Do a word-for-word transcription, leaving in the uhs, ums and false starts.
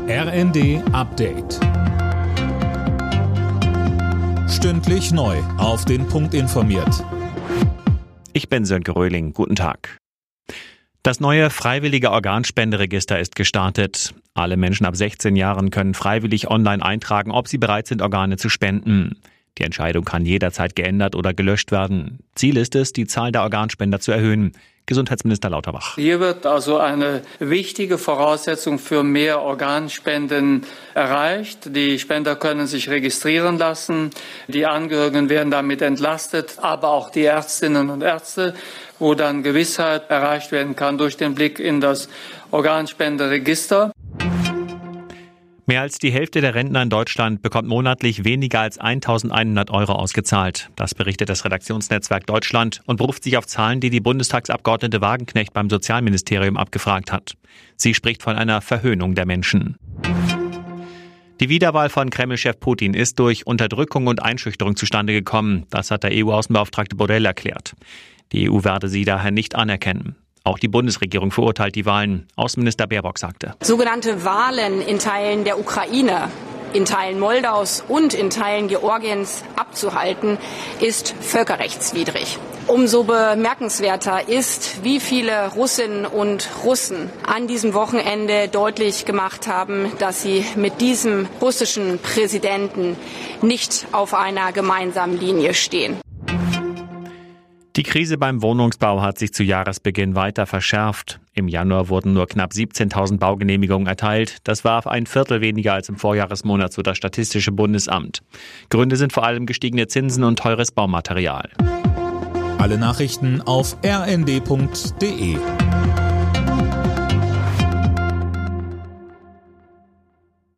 R N D Update. Stündlich neu auf den Punkt informiert. Ich bin Sönke Röhling. Guten Tag. Das neue freiwillige Organspenderegister ist gestartet. Alle Menschen ab sechzehn Jahren können freiwillig online eintragen, ob sie bereit sind, Organe zu spenden. Die Entscheidung kann jederzeit geändert oder gelöscht werden. Ziel ist es, die Zahl der Organspender zu erhöhen. Gesundheitsminister Lauterbach. Hier wird also eine wichtige Voraussetzung für mehr Organspenden erreicht. Die Spender können sich registrieren lassen. Die Angehörigen werden damit entlastet, aber auch die Ärztinnen und Ärzte, wo dann Gewissheit erreicht werden kann durch den Blick in das Organspenderegister. Mehr als die Hälfte der Rentner in Deutschland bekommt monatlich weniger als eintausendeinhundert Euro ausgezahlt. Das berichtet das Redaktionsnetzwerk Deutschland und beruft sich auf Zahlen, die die Bundestagsabgeordnete Wagenknecht beim Sozialministerium abgefragt hat. Sie spricht von einer Verhöhnung der Menschen. Die Wiederwahl von Kreml-Chef Putin ist durch Unterdrückung und Einschüchterung zustande gekommen. Das hat der E U-Außenbeauftragte Borrell erklärt. Die E U werde sie daher nicht anerkennen. Auch die Bundesregierung verurteilt die Wahlen. Außenminister Baerbock sagte: Sogenannte Wahlen in Teilen der Ukraine, in Teilen Moldaus und in Teilen Georgiens abzuhalten, ist völkerrechtswidrig. Umso bemerkenswerter ist, wie viele Russinnen und Russen an diesem Wochenende deutlich gemacht haben, dass sie mit diesem russischen Präsidenten nicht auf einer gemeinsamen Linie stehen. Die Krise beim Wohnungsbau hat sich zu Jahresbeginn weiter verschärft. Im Januar wurden nur knapp siebzehntausend Baugenehmigungen erteilt. Das war ein Viertel weniger als im Vorjahresmonat, so das Statistische Bundesamt. Gründe sind vor allem gestiegene Zinsen und teures Baumaterial. Alle Nachrichten auf r n d punkt d e.